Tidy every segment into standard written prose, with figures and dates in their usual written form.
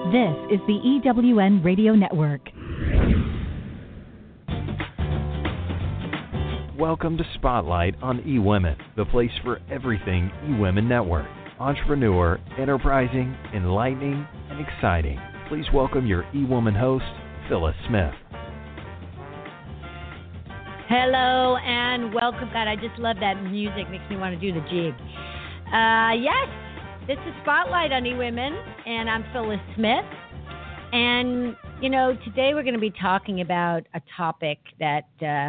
This is the EWN Radio Network. Welcome to Spotlight on eWomen, the place for everything eWomen Network. Entrepreneur, enterprising, enlightening, and exciting. Please welcome your eWomen host, Phyllis Smith. Hello and welcome. God, I just love that music. Makes me want to do the jig. Yes, this is Spotlight on eWomen, and I'm Phyllis Smith. And, you know, today we're going to be talking about a topic that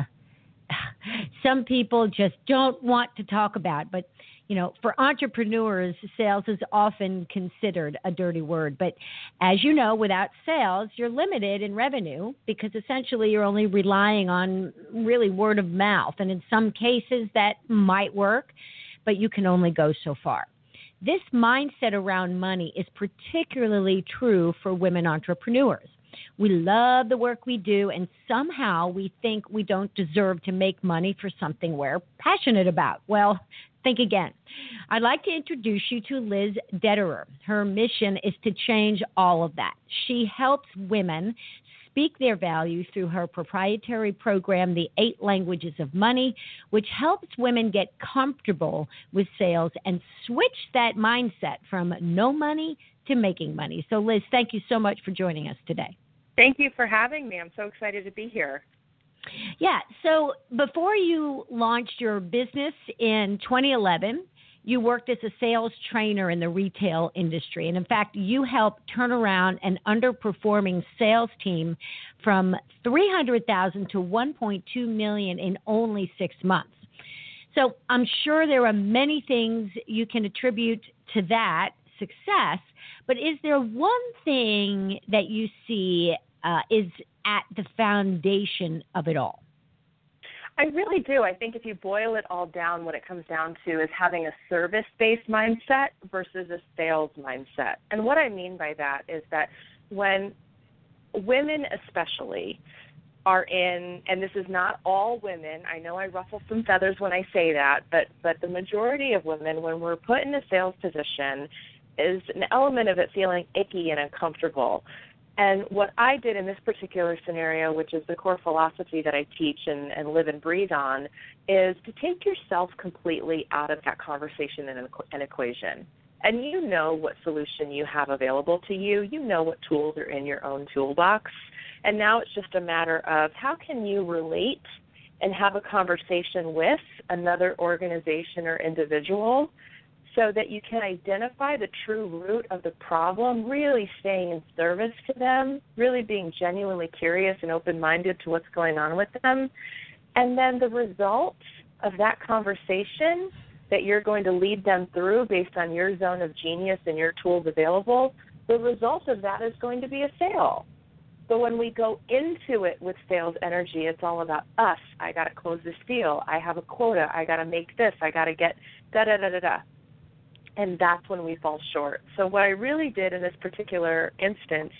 some people just don't want to talk about. But, you know, for entrepreneurs, sales is often considered a dirty word. But as you know, without sales, you're limited in revenue because essentially you're only relying on really word of mouth. And in some cases that might work, but you can only go so far. This mindset around money is particularly true for women entrepreneurs. We love the work we do, and somehow we think we don't deserve to make money for something we're passionate about. Well, think again. I'd like to introduce you to Liz Detterer. Her mission is to change all of that. She helps women speak their value through her proprietary program, The 8 Languages of Money, which helps women get comfortable with sales and switch that mindset from no money to making money. So, Liz, thank you so much for joining us today. Thank you for having me. I'm so excited to be here. Yeah, so before you launched your business in 2011, you worked as a sales trainer in the retail industry. And in fact, you helped turn around an underperforming sales team from $300,000 to $1.2 million in only 6 months. So I'm sure there are many things you can attribute to that success, but is there one thing that you see is at the foundation of it all? I really do. I think if you boil it all down, what it comes down to is having a service-based mindset versus a sales mindset. And what I mean by that is that when women especially are in, and this is not all women, I know I ruffle some feathers when I say that, but the majority of women, when we're put in a sales position, is an element of it feeling icky and uncomfortable. And what I did in this particular scenario, which is the core philosophy that I teach and live and breathe on, is to take yourself completely out of that conversation and equation. And you know what solution you have available to you. You know what tools are in your own toolbox. And now it's just a matter of how can you relate and have a conversation with another organization or individual so that you can identify the true root of the problem, really staying in service to them, really being genuinely curious and open-minded to what's going on with them. And then the results of that conversation that you're going to lead them through based on your zone of genius and your tools available, the result of that is going to be a sale. So when we go into it with sales energy, it's all about us. I got to close this deal. I have a quota. I got to make this. I got to get da-da-da-da-da. And that's when we fall short. So what I really did in this particular instance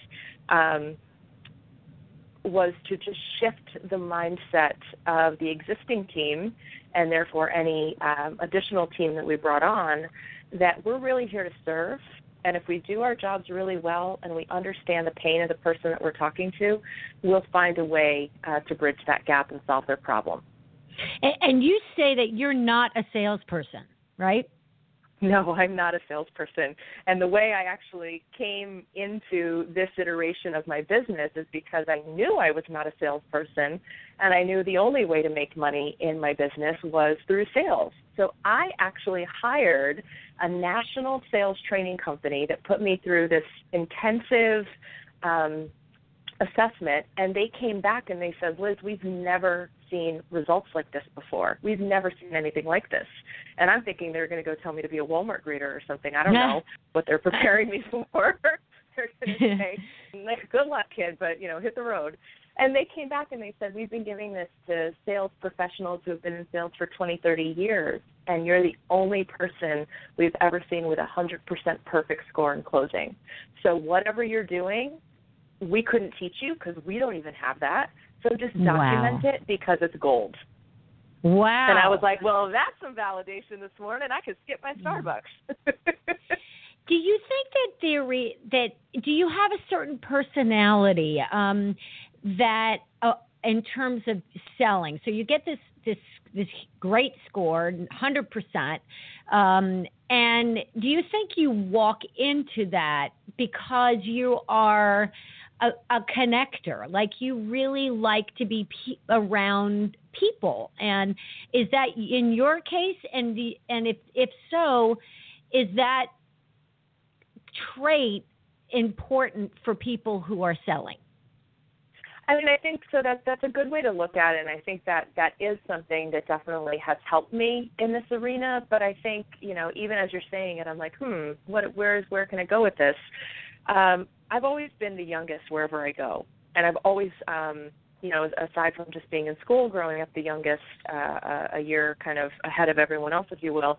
was to just shift the mindset of the existing team and therefore any additional team that we brought on, that we're really here to serve. And if we do our jobs really well and we understand the pain of the person that we're talking to, we'll find a way to bridge that gap and solve their problem. And you say that you're not a salesperson, right? No, I'm not a salesperson. And the way I actually came into this iteration of my business is because I knew I was not a salesperson, and I knew the only way to make money in my business was through sales. So I actually hired a national sales training company that put me through this intensive assessment, and they came back and they said, Liz, we've never seen results like this before. We've never seen anything like this. And I'm thinking they're going to go tell me to be a Walmart greeter or something. I don't know what they're preparing me for. They're going to say, good luck, kid, but, you know, hit the road. And they came back and they said, we've been giving this to sales professionals who have been in sales for 20, 30 years, and you're the only person we've ever seen with 100% perfect score in closing. So whatever you're doing, we couldn't teach you because we don't even have that. So just document it because it's gold. Wow. And I was like, well, that's some validation this morning. I could skip my Starbucks. Do you think that do you have a certain personality that in terms of selling? So you get this great score, 100%. And do you think you walk into that because you are a connector, like you really like to be around people? And is that in your case? And if so, is that trait important for people who are selling? I mean, I think so. That's a good way to look at it, and I think that is something that definitely has helped me in this arena. But I think, even as you're saying it, I'm like, where can I go with this? I've always been the youngest wherever I go, and I've always, aside from just being in school, growing up the youngest, a year kind of ahead of everyone else, if you will.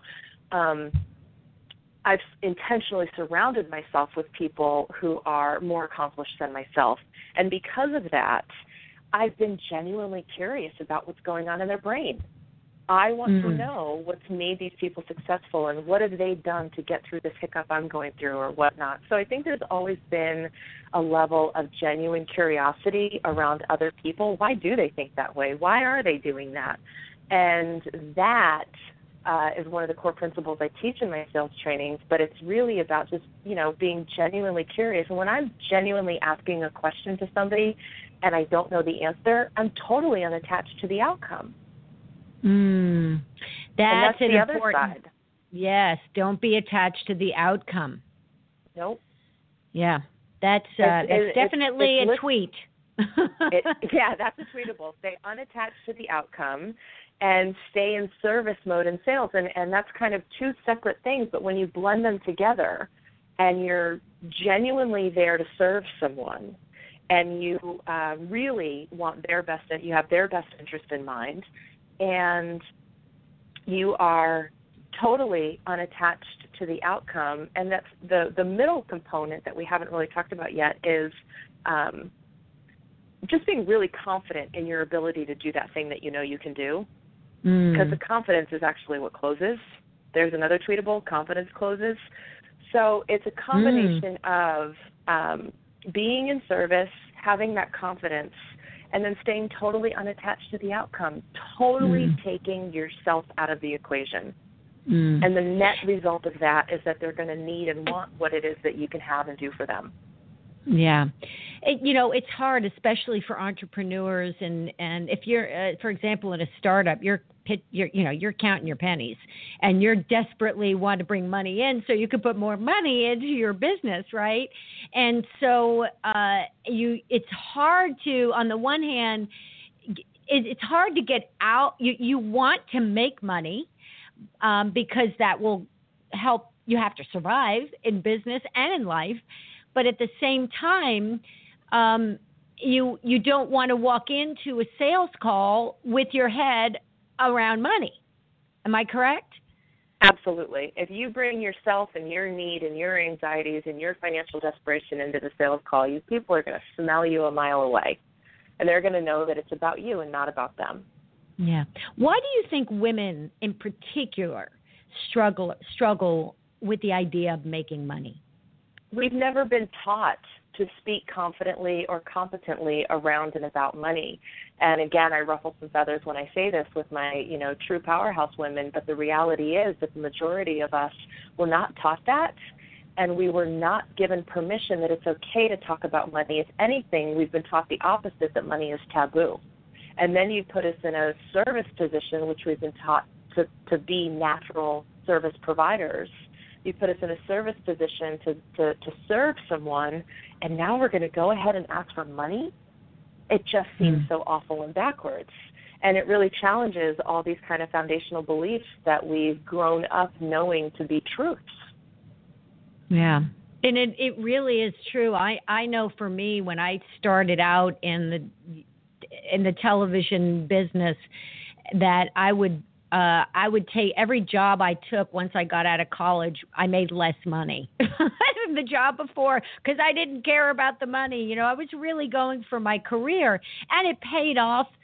I've intentionally surrounded myself with people who are more accomplished than myself. And because of that, I've been genuinely curious about what's going on in their brain. I want to know what's made these people successful and what have they done to get through this hiccup I'm going through or whatnot. So I think there's always been a level of genuine curiosity around other people. Why do they think that way? Why are they doing that? And that is one of the core principles I teach in my sales trainings, but it's really about just, being genuinely curious. And when I'm genuinely asking a question to somebody and I don't know the answer, I'm totally unattached to the outcome. That's the other side. Yes, don't be attached to the outcome. Nope. Yeah, that's definitely a tweet. Yeah, that's a tweetable. Stay unattached to the outcome and stay in service mode in sales. And that's kind of two separate things, but when you blend them together and you're genuinely there to serve someone and you really want you have their best interest in mind, and you are totally unattached to the outcome, and that's the middle component that we haven't really talked about yet is just being really confident in your ability to do that thing that you can do. Because the confidence is actually what closes. There's another tweetable, confidence closes. So it's a combination of being in service, having that confidence, and then staying totally unattached to the outcome, totally taking yourself out of the equation. And the net result of that is that they're going to need and want what it is that you can have and do for them. Yeah. It's hard, especially for entrepreneurs. And if you're, for example, in a startup, you're counting your pennies and you're desperately want to bring money in so you can put more money into your business, right? And so it's hard to, on the one hand, it's hard to get out. You want to make money because that will help. You have to survive in business and in life. But at the same time, you don't want to walk into a sales call with your head around money. Am I correct? Absolutely. If you bring yourself and your need and your anxieties and your financial desperation into the sales call, people are going to smell you a mile away. And they're going to know that it's about you and not about them. Yeah. Why do you think women in particular struggle with the idea of making money? We've never been taught to speak confidently or competently around and about money. And again, I ruffle some feathers when I say this with my, true powerhouse women, but the reality is that the majority of us were not taught that, and we were not given permission that it's okay to talk about money. If anything, we've been taught the opposite, that money is taboo. And then you put us in a service position, which we've been taught to be natural service providers. You put us in a service position to serve someone, and now we're going to go ahead and ask for money? It just seems so awful and backwards. And it really challenges all these kind of foundational beliefs that we've grown up knowing to be truths. Yeah. And it really is true. I know for me, when I started out in the television business, that I would take every job I took once I got out of college, I made less money than the job before because I didn't care about the money. I was really going for my career, and it paid off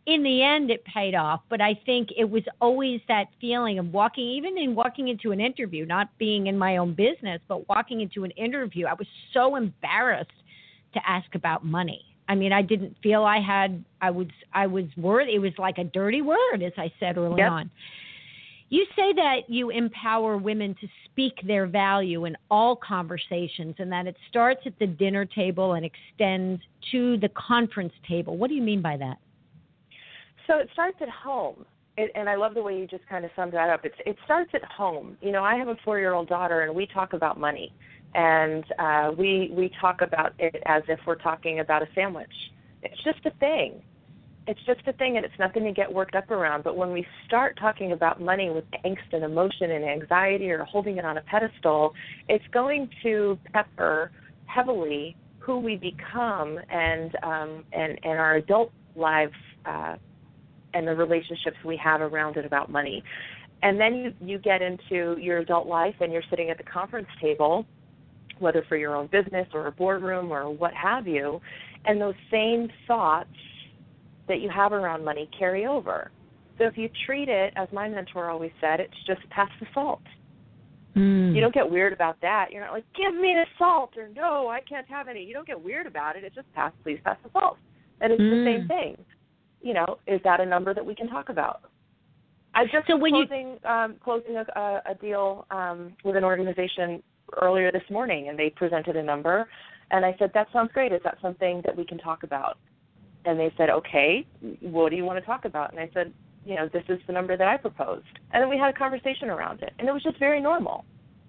in the end, it paid off. But I think it was always that feeling of walking into an interview, not being in my own business, but walking into an interview. I was so embarrassed to ask about money. I mean, I didn't feel I was worthy. It was like a dirty word, as I said early on. You say that you empower women to speak their value in all conversations and that it starts at the dinner table and extends to the conference table. What do you mean by that? So it starts at home. And I love the way you just kind of summed that up. It starts at home. You know, I have a 4-year-old daughter, and we talk about money. And we talk about it as if we're talking about a sandwich. It's just a thing. It's just a thing, and it's nothing to get worked up around. But when we start talking about money with angst and emotion and anxiety or holding it on a pedestal, it's going to pepper heavily who we become and our adult lives and the relationships we have around it about money. And then you get into your adult life and you're sitting at the conference table, whether for your own business or a boardroom or what have you, and those same thoughts that you have around money carry over. So if you treat it, as my mentor always said, it's just pass the salt. You don't get weird about that. You're not like, give me the salt, or no, I can't have any. You don't get weird about it. It's just please pass the salt. And it's the same thing. You know, is that a number that we can talk about? I just closing a deal with an organization earlier this morning, and they presented a number, and I said, that sounds great. Is that something that we can talk about? And they said, okay, what do you want to talk about? And I said, you know, this is the number that I proposed. And then we had a conversation around it, and it was just very normal.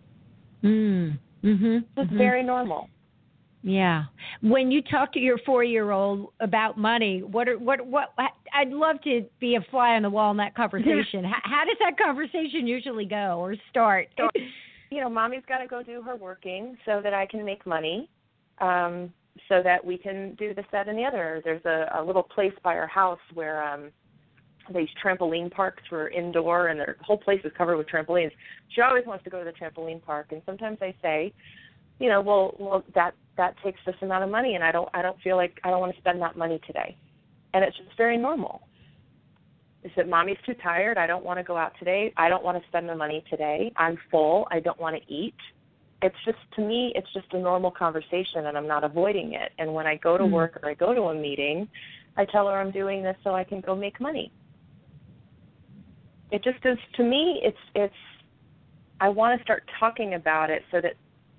Just very normal. Yeah. When you talk to your 4-year-old about money, what? I'd love to be a fly on the wall in that conversation. How does that conversation usually go or start? So, you know, mommy's got to go do her working so that I can make money. So that we can do this, that, and the other. There's a little place by our house where these trampoline parks were indoor, and the whole place is covered with trampolines. She always wants to go to the trampoline park, and sometimes I say, you know, well, that takes this amount of money, and I don't feel like I don't want to spend that money today, and it's just very normal. Is that mommy's too tired? I don't want to go out today. I don't want to spend the money today. I'm full. I don't want to eat. It's just, to me, it's just a normal conversation, and I'm not avoiding it. And when I go to work or I go to a meeting, I tell her I'm doing this so I can go make money. It just is, to me, it's I want to start talking about it so that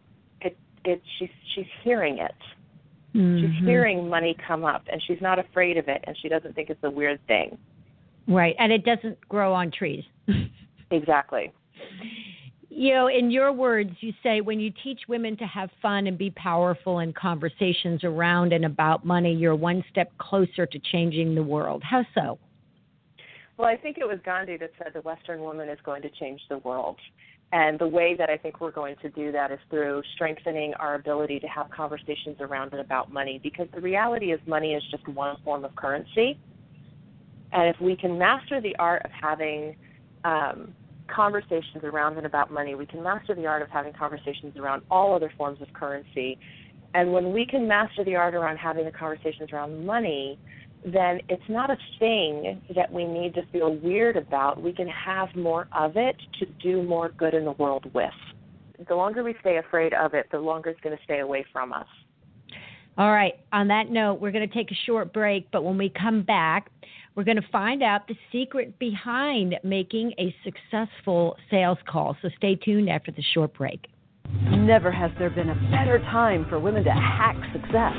she's hearing it. She's hearing money come up, and she's not afraid of it, and she doesn't think it's a weird thing. Right, and it doesn't grow on trees. Exactly. You know, in your words, you say when you teach women to have fun and be powerful in conversations around and about money, you're one step closer to changing the world. How so? Well, I think it was Gandhi that said the Western woman is going to change the world. And the way that I think we're going to do that is through strengthening our ability to have conversations around and about money, because the reality is money is just one form of currency. And if we can master the art of having conversations around and about money, we can master the art of having conversations around all other forms of currency. And when we can master the art around having the conversations around money, then it's not a thing that we need to feel weird about. We can have more of it to do more good in the world with. The longer we stay afraid of it, the longer it's going to stay away from us. All right. On that note, we're going to take a short break, but when we come back, we're going to find out the secret behind making a successful sales call. So stay tuned after the short break. Never has there been a better time for women to hack success.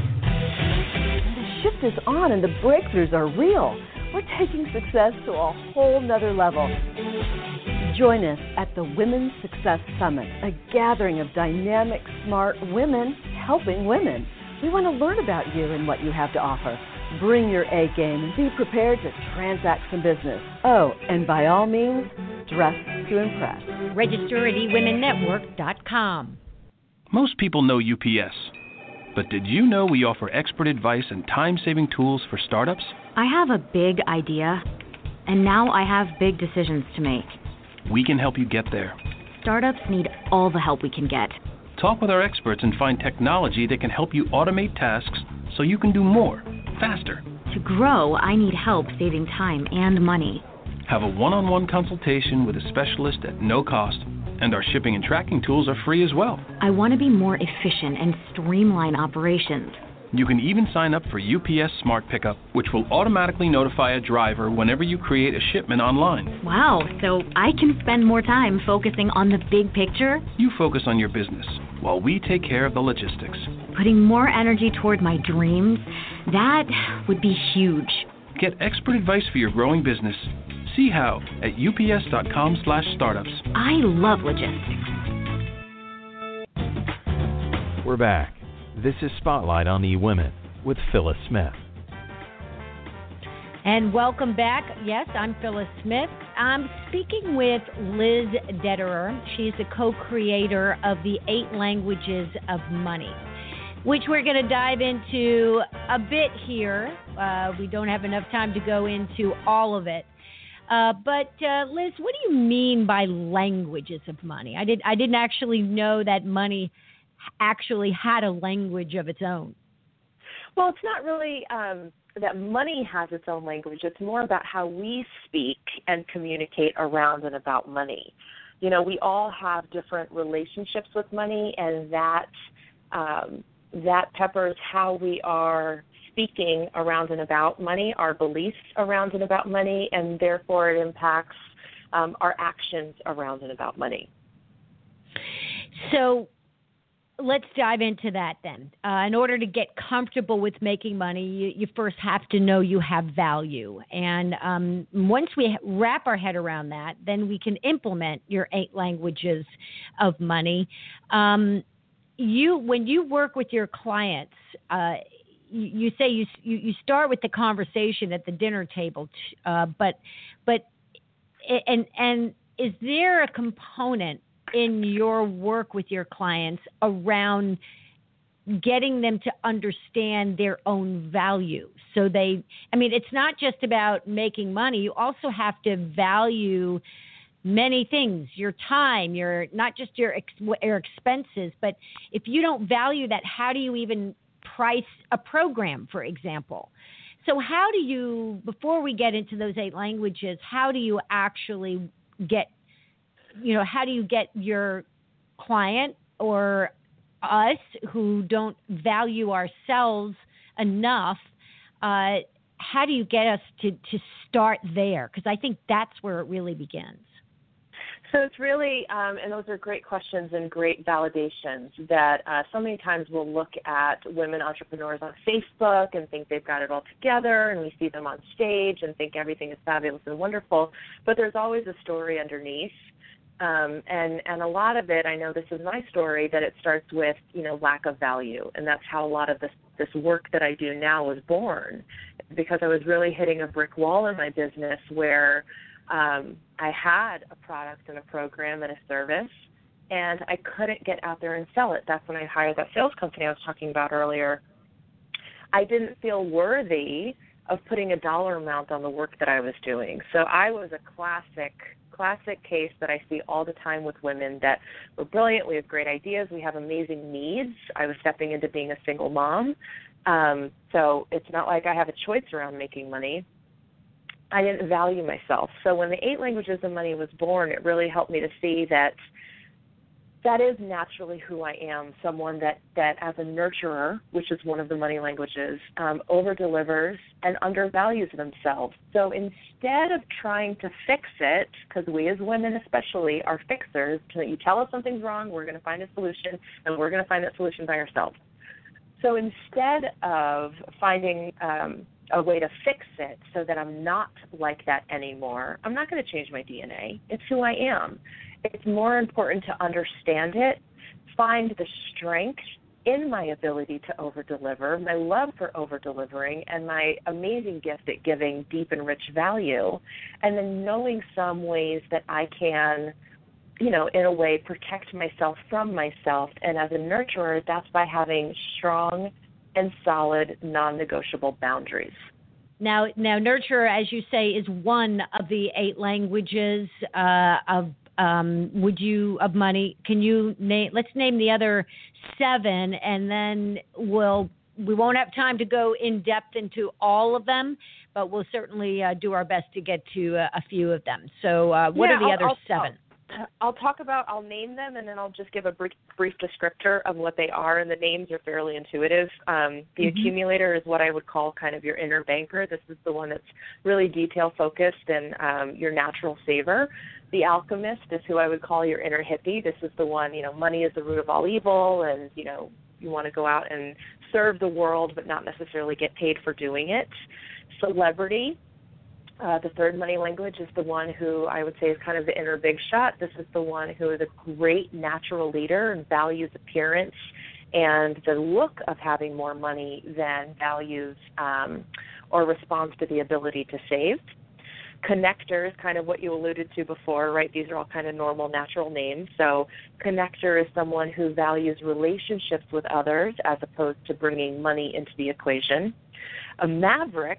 The shift is on and the breakthroughs are real. We're taking success to a whole nother level. Join us at the Women's Success Summit, a gathering of dynamic, smart women helping women. We want to learn about you and what you have to offer. Bring your A game and be prepared to transact some business. Oh, and by all means, dress to impress. Register at eWomenNetwork.com. Most people know UPS, but did you know we offer expert advice and time-saving tools for startups? I have a big idea, and now I have big decisions to make. We can help you get there. Startups need all the help we can get. Talk with our experts and find technology that can help you automate tasks so you can do more, faster. To grow, I need help saving time and money. Have a one-on-one consultation with a specialist at no cost, and our shipping and tracking tools are free as well. I want to be more efficient and streamline operations. You can even sign up for UPS Smart Pickup, which will automatically notify a driver whenever you create a shipment online. Wow, so I can spend more time focusing on the big picture? You focus on your business, while we take care of the logistics. Putting more energy toward my dreams, that would be huge. Get expert advice for your growing business. See how at ups.com/startups. I love logistics. We're back. This is Spotlight on eWomen with Phyllis Smith. And welcome back. Yes, I'm Phyllis Smith. I'm speaking with Liz Detterer. She's the co-creator of the 8 Languages of Money, which we're going to dive into a bit here. We don't have enough time to go into all of it. But Liz, what do you mean by languages of money? I didn't actually know that money actually had a language of its own. Well, it's not really that money has its own language. It's more about how we speak and communicate around and about money. You know, we all have different relationships with money, and that peppers how we are speaking around and about money, our beliefs around and about money, and therefore it impacts our actions around and about money. So let's dive into that then. In order to get comfortable with making money, you first have to know you have value. And once we wrap our head around that, then we can implement your 8 languages of money. When you work with your clients, you say you start with the conversation at the dinner table, but is there a component in your work with your clients around getting them to understand their own value? So it's not just about making money. You also have to value many things, your time, not just your expenses, but if you don't value that, how do you even price a program, for example? So how do you, before we get into those 8 languages, how do you actually get your client or us who don't value ourselves enough, how do you get us to start there? Because I think that's where it really begins. So it's really, and those are great questions and great validations that so many times we'll look at women entrepreneurs on Facebook and think they've got it all together, and we see them on stage and think everything is fabulous and wonderful, but there's always a story underneath. And a lot of it, I know this is my story, that it starts with, lack of value. And that's how a lot of this work that I do now was born, because I was really hitting a brick wall in my business where I had a product and a program and a service, and I couldn't get out there and sell it. That's when I hired that sales company I was talking about earlier. I didn't feel worthy of putting a dollar amount on the work that I was doing. So I was a classic case that I see all the time with women that we're brilliant, we have great ideas, we have amazing needs. I was stepping into being a single mom. So it's not like I have a choice around making money. I didn't value myself. So when the 8 Languages of Money was born, it really helped me to see that is naturally who I am, someone that as a nurturer, which is one of the money languages, over-delivers and undervalues themselves. So instead of trying to fix it, because we as women especially are fixers, you tell us something's wrong, we're going to find a solution, and we're going to find that solution by ourselves. So instead of finding a way to fix it so that I'm not like that anymore, I'm not going to change my DNA. It's who I am. It's more important to understand it, find the strength in my ability to over-deliver, my love for over-delivering, and my amazing gift at giving deep and rich value, and then knowing some ways that I can, in a way, protect myself from myself. And as a nurturer, that's by having strong and solid, non-negotiable boundaries. Now, nurture, as you say, is one of the 8 languages of money. Can you name? Let's name the other 7, and then we'll we won't have time to go in depth into all of them, but we'll certainly do our best to get to a few of them. So what are the other 7? I'll name them, and then I'll just give a brief descriptor of what they are, and the names are fairly intuitive. The accumulator is what I would call kind of your inner banker. This is the one that's really detail-focused and your natural saver. The alchemist is who I would call your inner hippie. This is the one, money is the root of all evil, and, you want to go out and serve the world but not necessarily get paid for doing it. Celebrity. The third money language is the one who I would say is kind of the inner big shot. This is the one who is a great natural leader and values appearance and the look of having more money than values or responds to the ability to save. Connector is kind of what you alluded to before, right? These are all kind of normal, natural names. So connector is someone who values relationships with others as opposed to bringing money into the equation. A maverick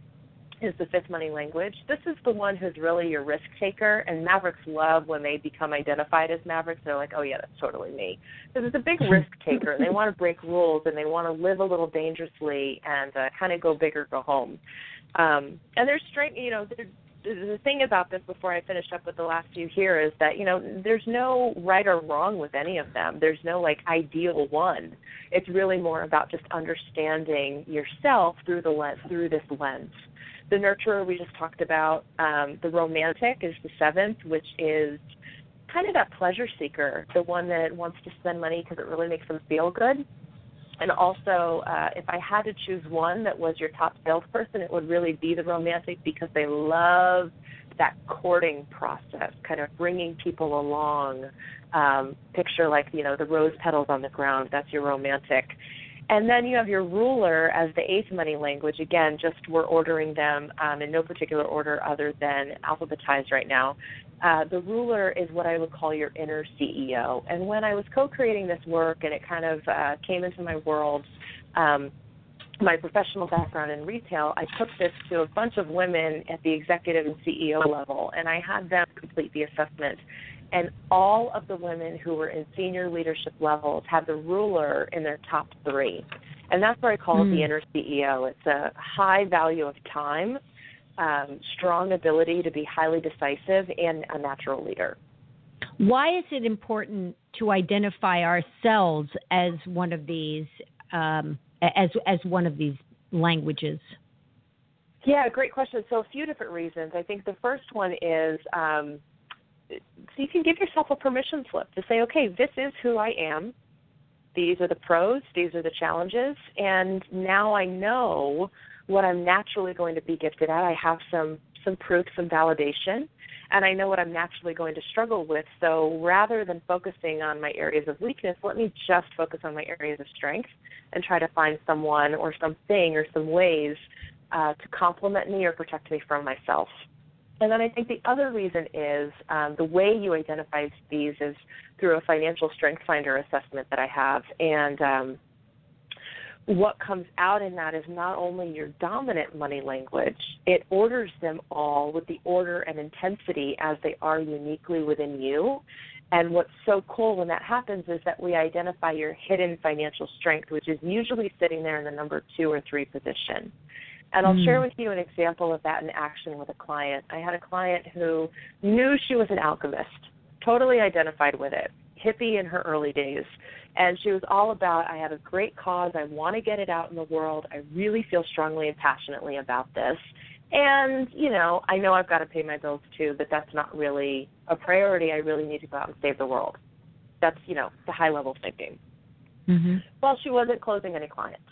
is the 5th money language. This is the one who's really your risk taker, and mavericks love when they become identified as mavericks. They're like, oh, yeah, that's totally me. Because it's a big risk taker, and they want to break rules, and they want to live a little dangerously and kind of go big or go home. And there's strength, the thing about this before I finish up with the last few here is that, there's no right or wrong with any of them. There's no, ideal one. It's really more about just understanding yourself through this lens. The nurturer we just talked about. The romantic is the 7th, which is kind of that pleasure seeker, the one that wants to spend money because it really makes them feel good. And also, if I had to choose one that was your top salesperson, it would really be the romantic because they love that courting process, kind of bringing people along. Picture the rose petals on the ground. That's your romantic. And then you have your ruler as the 8th money language. Again, just we're ordering them in no particular order other than alphabetized right now. The ruler is what I would call your inner CEO. And when I was co-creating this work and it kind of came into my world, my professional background in retail, I took this to a bunch of women at the executive and CEO level, and I had them complete the assessment. And all of the women who were in senior leadership levels had the ruler in their top 3. And that's where I call it the inner CEO. It's a high value of time, strong ability to be highly decisive, and a natural leader. Why is it important to identify ourselves as one of these as one of these languages? Yeah, great question. So a few different reasons. I think the first one is so you can give yourself a permission slip to say, okay, this is who I am. These are the pros. These are the challenges. And now I know what I'm naturally going to be gifted at. I have some proof, some validation, and I know what I'm naturally going to struggle with. So rather than focusing on my areas of weakness, let me just focus on my areas of strength and try to find someone or something or some ways to complement me or protect me from myself. And then I think the other reason is the way you identify these is through a financial strength finder assessment that I have. And what comes out in that is not only your dominant money language, it orders them all with the order and intensity as they are uniquely within you. And what's so cool when that happens is that we identify your hidden financial strength, which is usually sitting there in the number 2 or 3 position. And I'll share with you an example of that in action with a client. I had a client who knew she was an alchemist, totally identified with it, hippie in her early days. And she was all about, I have a great cause, I want to get it out in the world, I really feel strongly and passionately about this. And, I know I've got to pay my bills too, but that's not really a priority. I really need to go out and save the world. That's, the high-level thinking. Mm-hmm. Well, she wasn't closing any clients.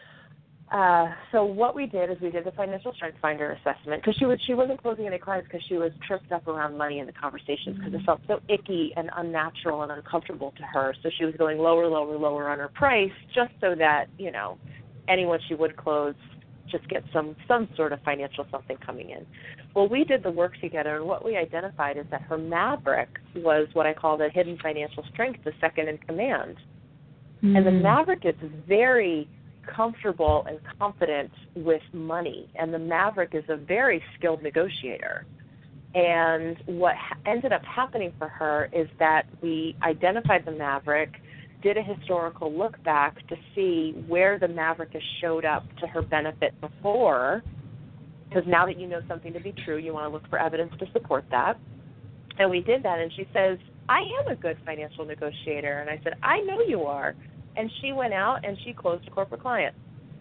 So what we did is we did the financial strength finder assessment because she wasn't closing any clients because she was tripped up around money in the conversations because it felt so icky and unnatural and uncomfortable to her. So she was going lower on her price just so that, anyone she would close just get some sort of financial something coming in. Well, we did the work together, and what we identified is that her maverick was what I call the hidden financial strength, the second in command. Mm-hmm. And the maverick is very comfortable and confident with money, and the maverick is a very skilled negotiator. And what ended up happening for her is that we identified the maverick, did a historical look back to see where the maverick has showed up to her benefit before, because now that you know something to be true, you want to look for evidence to support that. And we did that, and she says, I am a good financial negotiator. And I said, I know you are. And she went out and she closed a corporate client.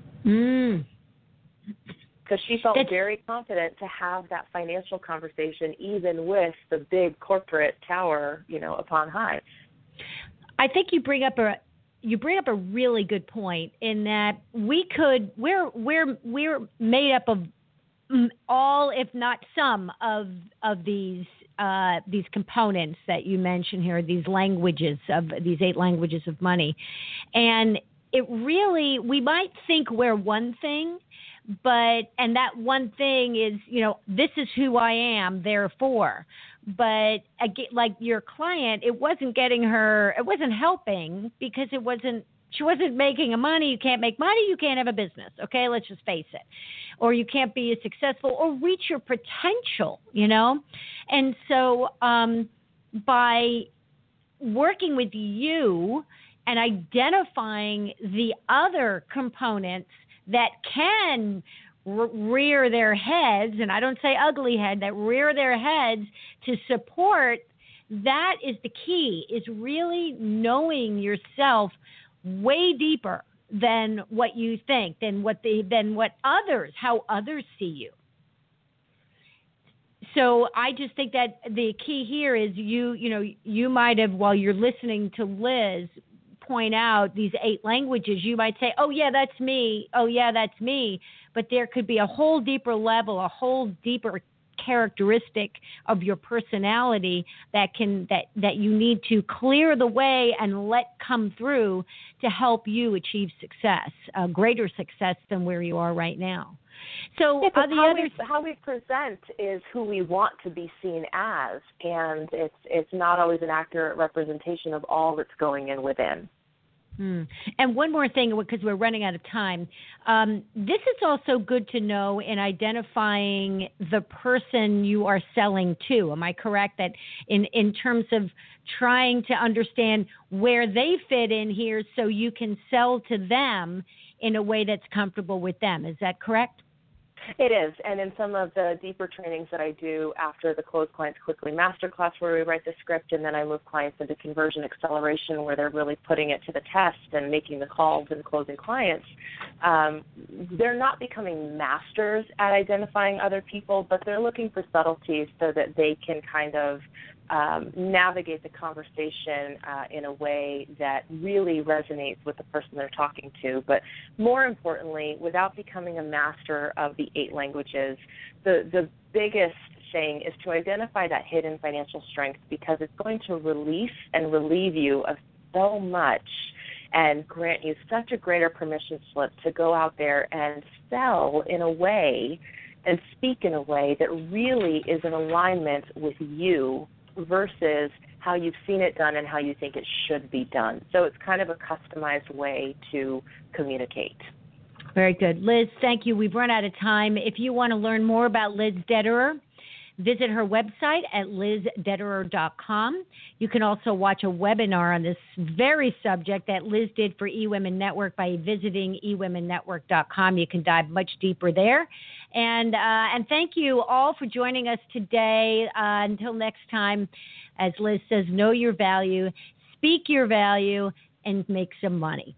Because she felt very confident to have that financial conversation, even with the big corporate tower, upon high. I think you bring up a really good point in that we're made up of all, if not some, of these components that you mentioned here, these 8 languages of money, and it really, we might think we're one thing. And that one thing is, this is who I am, therefore. But again, like your client, it wasn't helping because she wasn't making money. You can't make money, you can't have a business. Okay, let's just face it. Or you can't be as successful or reach your potential, And so by working with you and identifying the other components that can rear their heads, and I don't say ugly head, that rear their heads to support, that is the key, is really knowing yourself way deeper than what you think, how others see you. So I just think that the key here is you might have, while you're listening to Liz point out these 8 languages, you might say, oh yeah, that's me. Oh yeah, that's me. But there could be a whole deeper level, a whole deeper characteristic of your personality that you need to clear the way and let come through to help you achieve success, greater success than where you are right now. So how we present is who we want to be seen as, and it's not always an accurate representation of all that's going in within. And one more thing, because we're running out of time. This is also good to know in identifying the person you are selling to. Am I correct that in terms of trying to understand where they fit in here so you can sell to them in a way that's comfortable with them? Is that correct? It is, and in some of the deeper trainings that I do after the Close Clients Quickly Masterclass, where we write the script, and then I move clients into conversion acceleration, where they're really putting it to the test and making the calls and closing clients, they're not becoming masters at identifying other people, but they're looking for subtleties so that they can kind of navigate the conversation in a way that really resonates with the person they're talking to. But more importantly, without becoming a master of the 8 languages, the biggest thing is to identify that hidden financial strength, because it's going to release and relieve you of so much and grant you such a greater permission slip to go out there and sell in a way and speak in a way that really is in alignment with you versus how you've seen it done and how you think it should be done. So it's kind of a customized way to communicate. Very good. Liz, thank you. We've run out of time. If you want to learn more about Liz Dederer, visit her website at lizdederer.com. You can also watch a webinar on this very subject that Liz did for eWomen Network by visiting eWomenNetwork.com. You can dive much deeper there. And thank you all for joining us today. Until next time, as Liz says, know your value, speak your value, and make some money.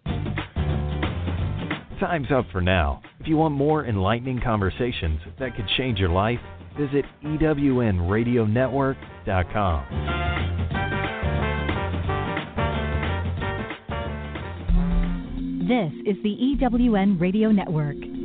Time's up for now. If you want more enlightening conversations that could change your life, visit EWNRadioNetwork.com. This is the EWN Radio Network.